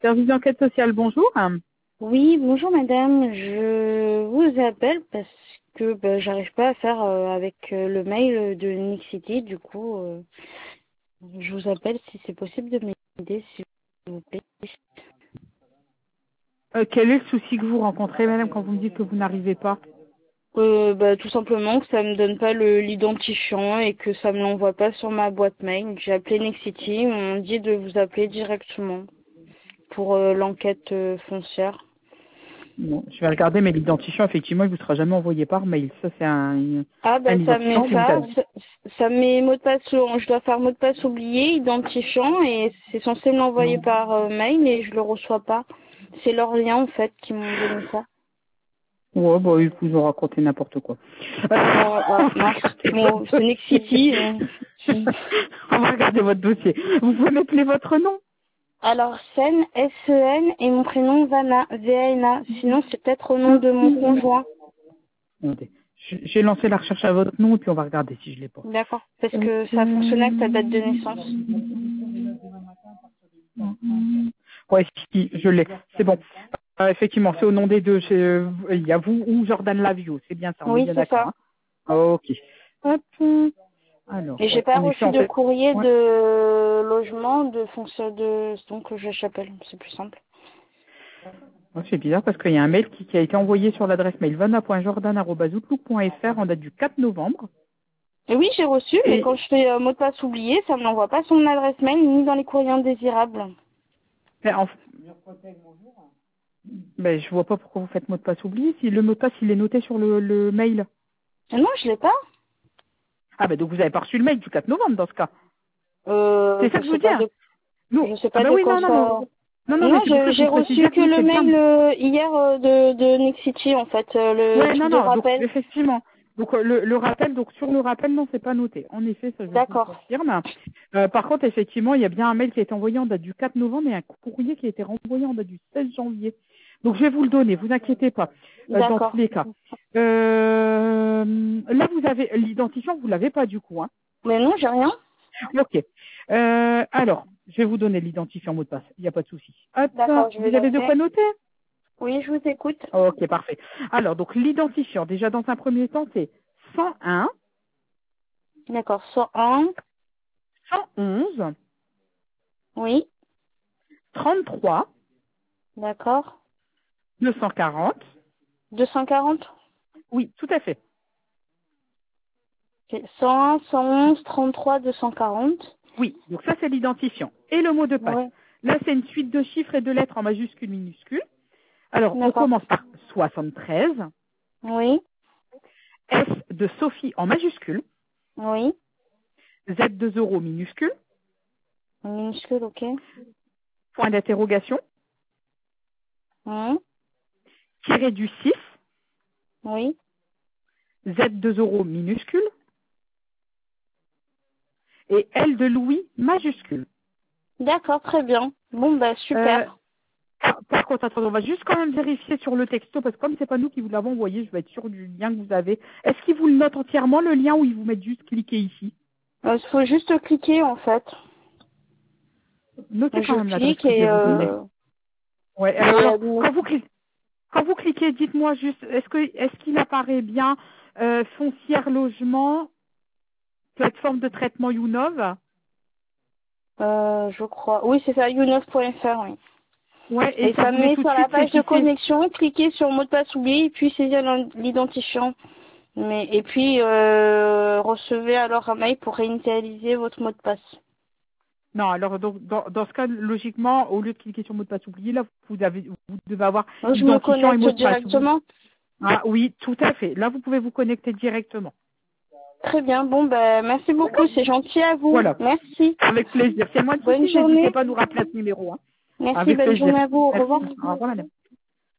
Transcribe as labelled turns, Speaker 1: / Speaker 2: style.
Speaker 1: Service d'enquête sociale, bonjour.
Speaker 2: Oui, bonjour madame, je vous appelle parce que j'arrive pas à faire avec le mail de Nixity, du coup je vous appelle si c'est possible de m'aider s'il vous plaît.
Speaker 1: Quel est le souci que vous rencontrez, madame, quand vous me dites que vous n'arrivez pas?
Speaker 2: Tout simplement que ça me donne pas l'identifiant et que ça me l'envoie pas sur ma boîte mail. J'ai appelé Nixity, ils m'ont dit de vous appeler directement pour l'enquête foncière.
Speaker 1: Bon, je vais regarder, mais l'identifiant, effectivement, il vous sera jamais envoyé par mail. Ça, c'est un
Speaker 2: Ça me
Speaker 1: identifiant
Speaker 2: met
Speaker 1: qui vous donne.
Speaker 2: ça me met mot de passe, je dois faire mot de passe oublié, identifiant, et c'est censé me l'envoyer
Speaker 1: Non.
Speaker 2: par mail et je le reçois pas. C'est leur lien en fait qui m'ont donné ça.
Speaker 1: Ouais, bah, ils vous ont raconté n'importe quoi.
Speaker 2: Mince, bon, c'est Nexity.
Speaker 1: On va regarder votre dossier. Vous pouvez m'appeler votre nom?
Speaker 2: Alors Sen, S-E-N, et mon prénom Vana, V-A-N-A. Sinon c'est peut-être au nom de mon conjoint.
Speaker 1: Attendez. J'ai lancé la recherche à votre nom et puis on va regarder si je l'ai pas.
Speaker 2: D'accord, parce que ça fonctionnait avec ta date de naissance.
Speaker 1: Ouais, si, je l'ai. C'est bon. Effectivement, c'est au nom des deux. Il y a vous ou Jordan Lavio. C'est bien ça, on est
Speaker 2: Oui,
Speaker 1: bien
Speaker 2: c'est
Speaker 1: d'accord.
Speaker 2: ça.
Speaker 1: Hein. Ok. Hop. Alors,
Speaker 2: Et j'ai
Speaker 1: ouais,
Speaker 2: pas
Speaker 1: en effet,
Speaker 2: reçu
Speaker 1: en
Speaker 2: de
Speaker 1: fait.
Speaker 2: courrier
Speaker 1: Ouais.
Speaker 2: de logement, de fonction de donc je j'appelle, c'est plus simple.
Speaker 1: Ouais, c'est bizarre parce qu'il y a un mail qui a été envoyé sur l'adresse mail vana.jordan@outlook.fr en date du 4 novembre.
Speaker 2: Et oui, j'ai reçu, mais
Speaker 1: Et
Speaker 2: quand je fais mot de passe oublié, ça me l'envoie pas sur mon adresse mail ni dans les courriers indésirables.
Speaker 1: ben, ben, je vois pas pourquoi vous faites mot de passe oublié si le mot de passe il est noté sur le mail.
Speaker 2: Ah non, je l'ai pas.
Speaker 1: Ah ben donc vous avez pas reçu le mail du 4 novembre dans ce cas. C'est ça que je veux dire. Nous,
Speaker 2: Je sais
Speaker 1: ah
Speaker 2: pas
Speaker 1: ben
Speaker 2: de
Speaker 1: oui,
Speaker 2: quand
Speaker 1: non, non, non.
Speaker 2: ça.
Speaker 1: Non, non, mais
Speaker 2: Non,
Speaker 1: c'est pour ça que je
Speaker 2: j'ai
Speaker 1: vous précisais
Speaker 2: reçu
Speaker 1: que
Speaker 2: que
Speaker 1: nous,
Speaker 2: le
Speaker 1: c'est bien.
Speaker 2: mail hier de Nexity en fait, le
Speaker 1: Ouais,
Speaker 2: truc
Speaker 1: non,
Speaker 2: de
Speaker 1: non, donc
Speaker 2: rappel.
Speaker 1: effectivement. Donc le rappel, donc sur le rappel, non, c'est pas noté. En effet, ça je vous le
Speaker 2: D'accord,
Speaker 1: confirme. Par contre, effectivement, il y a bien un mail qui a été envoyé en date du 4 novembre et un courrier qui a été renvoyé en date du 16 janvier. Donc je vais vous le donner, vous inquiétez pas, dans tous
Speaker 2: d'accord.
Speaker 1: les cas. Là, vous avez l'identifiant, vous l'avez pas du coup, hein.
Speaker 2: Mais non, j'ai rien.
Speaker 1: Ok. Alors, je vais vous donner l'identifiant mot de passe. Il n'y a pas de souci. Hop,
Speaker 2: D'accord, je vais
Speaker 1: vous avez de
Speaker 2: noter.
Speaker 1: quoi noter?
Speaker 2: Oui, je vous écoute.
Speaker 1: Ok, parfait. Alors, donc l'identifiant, déjà dans un premier temps, c'est 101
Speaker 2: D'accord, 101.
Speaker 1: 111
Speaker 2: Oui,
Speaker 1: 33
Speaker 2: d'accord.
Speaker 1: 240.
Speaker 2: 240.
Speaker 1: Oui, tout à fait.
Speaker 2: Ok, 101, 111, 33, 240.
Speaker 1: Oui, donc ça c'est l'identifiant. Et le mot de passe.
Speaker 2: Ouais,
Speaker 1: Là, c'est une suite de chiffres et de lettres en majuscules, minuscules. Alors, on
Speaker 2: d'accord.
Speaker 1: commence par 73,
Speaker 2: Oui,
Speaker 1: S de Sophie en majuscule,
Speaker 2: oui.
Speaker 1: Z de Zoro minuscule,
Speaker 2: En minuscule, ok.
Speaker 1: point d'interrogation,
Speaker 2: Hum,
Speaker 1: tiré du 6,
Speaker 2: Oui,
Speaker 1: Z de Zoro minuscule, et L de Louis majuscule.
Speaker 2: d'accord, très bien. Bon, bah
Speaker 1: Euh,
Speaker 2: super.
Speaker 1: par contre, attendez, on va juste quand même vérifier sur le texto, parce que comme c'est pas nous qui vous l'avons envoyé, je vais être sûre du lien que vous avez. Est-ce qu'ils vous le notent entièrement, le lien, ou ils vous mettent juste cliquer ici?
Speaker 2: Il faut juste cliquer en fait.
Speaker 1: Notez quand
Speaker 2: Je
Speaker 1: même l'adresse
Speaker 2: clique
Speaker 1: que je vais
Speaker 2: et
Speaker 1: vous donner. Ouais,
Speaker 2: et
Speaker 1: alors, quand vous cliquez, dites-moi juste, est-ce qu'il apparaît bien foncière logement, plateforme de traitement Younov?
Speaker 2: je crois. Oui, c'est ça, you9.fr, oui.
Speaker 1: Ouais, et
Speaker 2: Et
Speaker 1: ça
Speaker 2: ça
Speaker 1: vous
Speaker 2: me
Speaker 1: met
Speaker 2: met
Speaker 1: tout de
Speaker 2: sur la
Speaker 1: suite
Speaker 2: page de
Speaker 1: saisissez.
Speaker 2: connexion, cliquez sur mot de passe oublié, et puis saisir l'identifiant. Et puis recevez alors un mail pour réinitialiser votre mot de passe.
Speaker 1: Non, alors donc, dans ce cas, logiquement, au lieu de cliquer sur mot de passe oublié, là, vous devez avoir
Speaker 2: Donc, je me
Speaker 1: identifiant et
Speaker 2: connecte
Speaker 1: mot de passe.
Speaker 2: directement.
Speaker 1: Ah oui, tout à fait. Là, vous pouvez vous connecter directement.
Speaker 2: Très bien. Bon, ben, merci beaucoup. C'est gentil à vous.
Speaker 1: Voilà.
Speaker 2: Merci.
Speaker 1: Avec plaisir. Si y a moins de
Speaker 2: Bonne
Speaker 1: soucis, n'hésitez
Speaker 2: journée.
Speaker 1: pas à nous rappeler à ce numéro. Hein.
Speaker 2: Merci.
Speaker 1: Avec
Speaker 2: Bonne
Speaker 1: plaisir.
Speaker 2: journée à vous. Au
Speaker 1: Merci.
Speaker 2: revoir.
Speaker 1: Au revoir, madame.